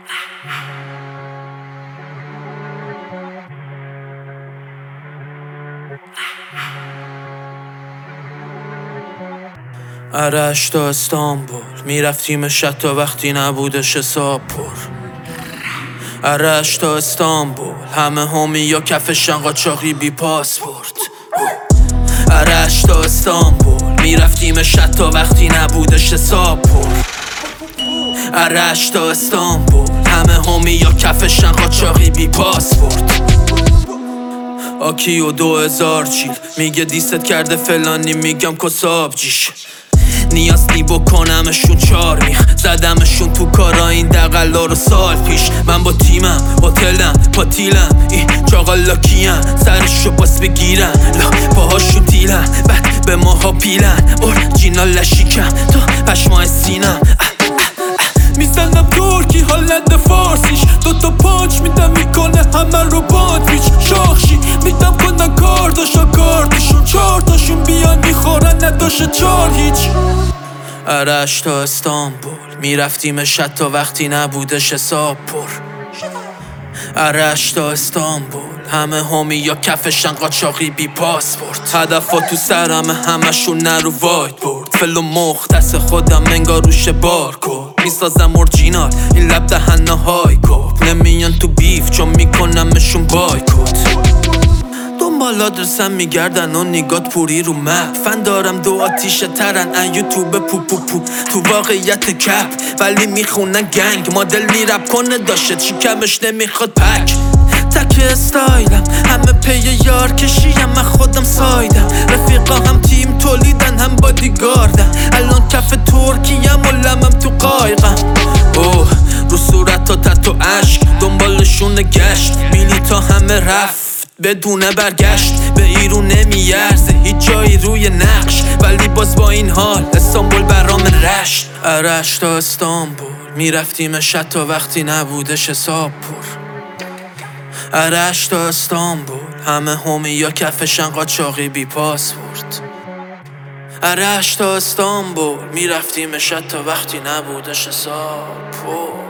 عرش تا استانبول میرفتیم شب تا وقتی نبودش حساب پر. عرش تا استانبول همه همی یا کفشن قاچاقی بی پاسپورت. عرش تا استانبول میرفتیم شب تا وقتی نبودش حساب پر. عرش تا استانبول همه همی یا کفشن قاچاقی بی پاسپورت. آکی و 2000 چیل میگه دیست کرده فلانی، میگم کساب جیش. نیاز نی بکنمشون 4 میخ زدمشون تو کارا این دقلا رو سال پیش. من با تیمم هتلم پاتیلم این چاقالا کیم سرشو باس بگیرن لا باهاشون دیلن بعد به ماها پیلن اورجینال لشیکم تا پشمای سینم. میزنم ترکی هالند فارسیش دوتا پانچ میدم میکنه همه رو باندویچ. شاخشی میدم کنن کارداشا کارتشون 4 تاشون بیان میخورن نداشه 4 هیچ. عرش تا استانبول میرفتیم شب تا وقتی نبودش حساب پر. عرش تا استانبول همه همی یا کفشن قاچاقی بی پاسپورت. هدفا تو سرم همشون نرو وایت بورد فلو مختص خودم انگار روش بار کن. میسازم اورجینال این لب دهنه های کپ نمیان تو بیف چون میکنمشون بایکوت. دنبال آدرسم میگردن و نگات پوری رو مپ. فن دارم 2 آتیشه ترن ان یوتیوب پو پو پو تو واقعیت کپ ولی میخونن گنگ. مدل میرپ کنه داشت شکمش نمیخواد پک. تک استایلم همه پی یار کشیم من خودم سایدم. رفیقا هم تیم تولیدن هم بادیگاردن. الان کف ترکیم و لمم تو قایقم. اوه رو صورت تا تتو عشق دنبالشون گشت میلی تا همه رفت بدون برگشت. به ایرو نمیارزه هیچ جایی روی نقش ولی باز با این حال استانبول برام رشت. عرش تا استانبول میرفتیم شب تا وقتی نبودش حساب پر. عرش تا استانبول همه همی یا کفشن قاچاقی بی پاسپورت. عرش تا استانبول میرفتیم شب تا وقتی نبودش حساب پر.